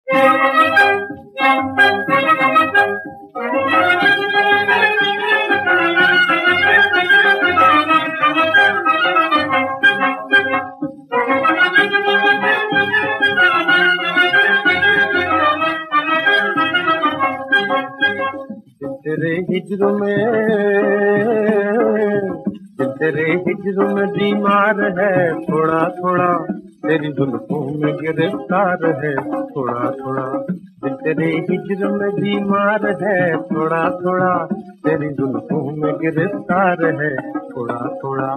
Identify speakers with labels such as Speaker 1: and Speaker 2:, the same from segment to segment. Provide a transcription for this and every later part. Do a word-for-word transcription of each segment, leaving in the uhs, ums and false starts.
Speaker 1: तेरे हिज्र में तेरे हिज्र में बीमार है थोड़ा थोड़ा, तेरी जुल्फों में गिरफ्तार है थोड़ा थोड़ा। दिल तेरे हिज्र में बीमार है थोड़ा थोड़ा, तेरी जुल्फों में गिरफ्तार है थोड़ा थोड़ा।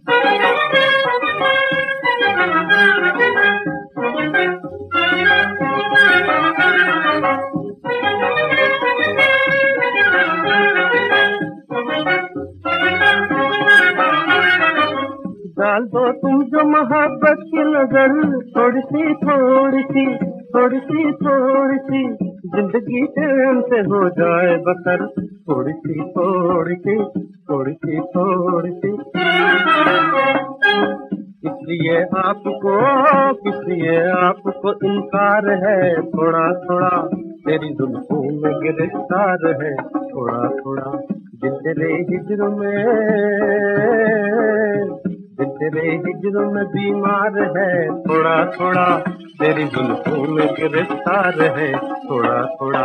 Speaker 1: डाल दो तुम जो मोहब्बत की नजर, थोड़ी सी थोड़ी सी थोड़ी सी थोड़ी सी, जिंदगी चैन से हो जाए बसर, थोड़ी सी थोड़ी सी थोड़ी सी थोड़ी सी। इसलिए आपको इसलिए आपको इनकार है थोड़ा थोड़ा, तेरी जुल्फों में गिरफ्तार है थोड़ा थोड़ा। दिल तेरे हिज्र में दिल तेरे हिज्र में बीमार है थोड़ा थोड़ा, तेरी जुल्फों में गिरफ्तार है थोड़ा थोड़ा।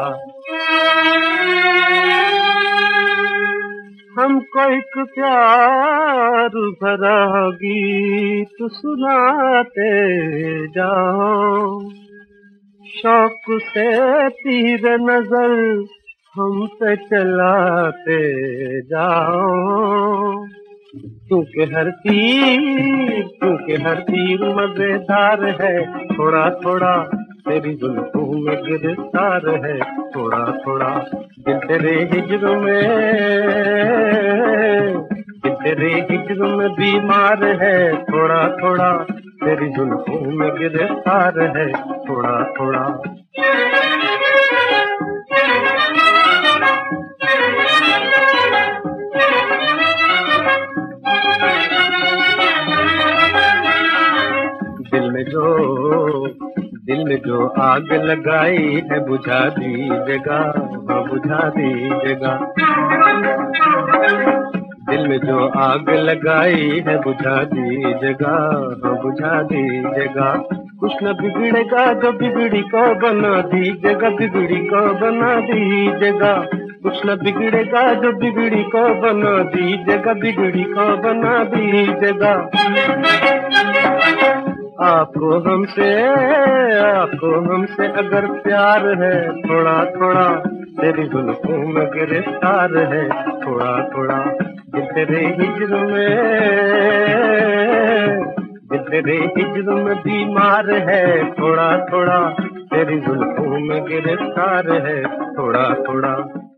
Speaker 1: हमको एक प्यार भरा गीत सुनाते जाओ, शौक से तीर नजर हम पे चलाते जाओ, क्योंकि हर तीर क्योंकि हर तीर मजेदार है थोड़ा थोड़ा, तेरी जुल्फों में गिरफ्तार है थोड़ा थोड़ा। दिल तेरे हिज्र में दिल तेरे हिज्र में बीमार है थोड़ा थोड़ा, तेरी जुल्फों में गिरफ्तार है थोड़ा थोड़ा। दिल में जो दिल में जो आग लगाई है बुझा दीजिएगा, बुझा दीजिएगा। दिल में जो आग लगाई है बुझा दीजिएगा, बुझा दीजिएगा। कुछ न बिगड़ेगा जो बिगड़ी को बना दीजिएगा, बिगड़ी को बना दीजिएगा। कुछ न बिगड़ेगा जो बिगड़ी को बना दीजिएगा, बिगड़ी को बना दीजिएगा। आपको हमसे आपको हमसे अगर प्यार है थोड़ा थोड़ा, तेरी जुल्फों में गिरफ्तार है थोड़ा थोड़ा। दिल तेरे हिज्र में दिल तेरे हिज्र में बीमार है थोड़ा थोड़ा, तेरी जुल्फों में गिरफ्तार है थोड़ा थोड़ा।